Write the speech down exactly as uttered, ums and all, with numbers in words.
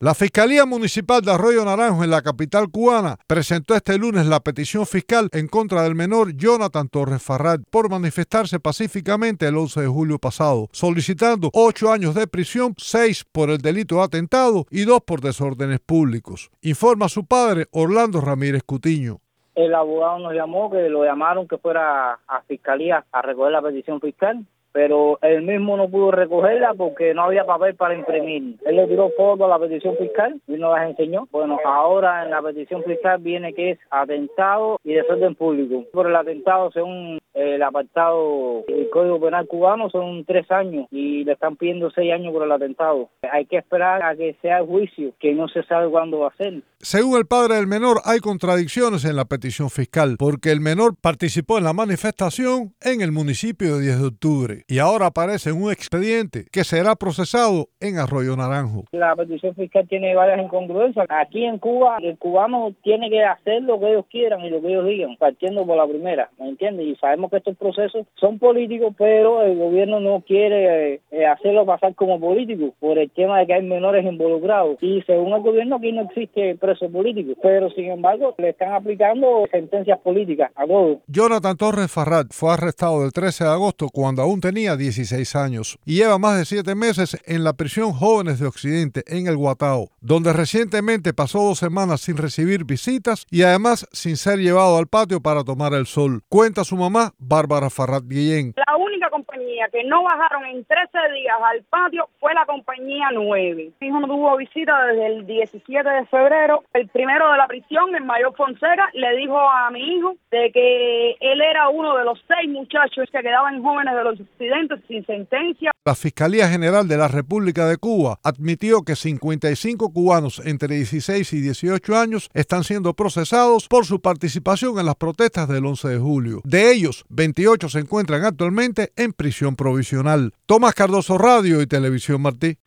La Fiscalía Municipal de Arroyo Naranjo en la capital cubana presentó este lunes la petición fiscal en contra del menor Jonathan Torres Farrat por manifestarse pacíficamente el once de julio pasado, solicitando ocho años de prisión, seis por el delito de atentado y dos por desórdenes públicos. Informa su padre, Orlando Ramírez Cutiño. El abogado nos llamó, que lo llamaron que fuera a Fiscalía a recoger la petición fiscal, pero él mismo no pudo recogerla porque no había papel para imprimir. Él le tiró foto a la petición fiscal y nos las enseñó. Bueno, ahora en la petición fiscal viene que es atentado y desorden público. Por el atentado, según el apartado del Código Penal cubano, son tres años y le están pidiendo seis años por el atentado. Hay que esperar a que sea el juicio, que no se sabe cuándo va a ser. Según el padre del menor, hay contradicciones en la petición fiscal, porque el menor participó en la manifestación en el municipio de diez de octubre y ahora aparece en un expediente que será procesado en Arroyo Naranjo. La petición fiscal tiene varias incongruencias. Aquí en Cuba, el cubano tiene que hacer lo que ellos quieran y lo que ellos digan, partiendo por la primera, ¿me entiendes? Y sabemos que estos procesos son políticos, pero el gobierno no quiere eh, hacerlo pasar como político por el tema de que hay menores involucrados. Y según el gobierno, aquí no existe preso político, pero sin embargo le están aplicando sentencias políticas a todos. Jonathan Torres Farrat fue arrestado el trece de agosto cuando aún tenía dieciséis años y lleva más de siete meses en la prisión Jóvenes de Occidente en el Guatao, donde recientemente pasó dos semanas sin recibir visitas y además sin ser llevado al patio para tomar el sol. Cuenta su mamá, Bárbara Farrat Guillén. La única compañía que no bajaron en trece días al patio fue la compañía nueve. Mi hijo no tuvo visita desde el diecisiete de febrero. El primero de la prisión, el mayor Fonseca, le dijo a mi hijo de que él era uno de los seis muchachos que quedaban en Jóvenes de los Occidentes sin sentencia. La Fiscalía General de la República de Cuba admitió que cincuenta y cinco cubanos entre dieciséis y dieciocho años están siendo procesados por su participación en las protestas del once de julio. De ellos, veintiocho se encuentran actualmente en prisión provisional. Tomás Cardoso, Radio y Televisión Martí.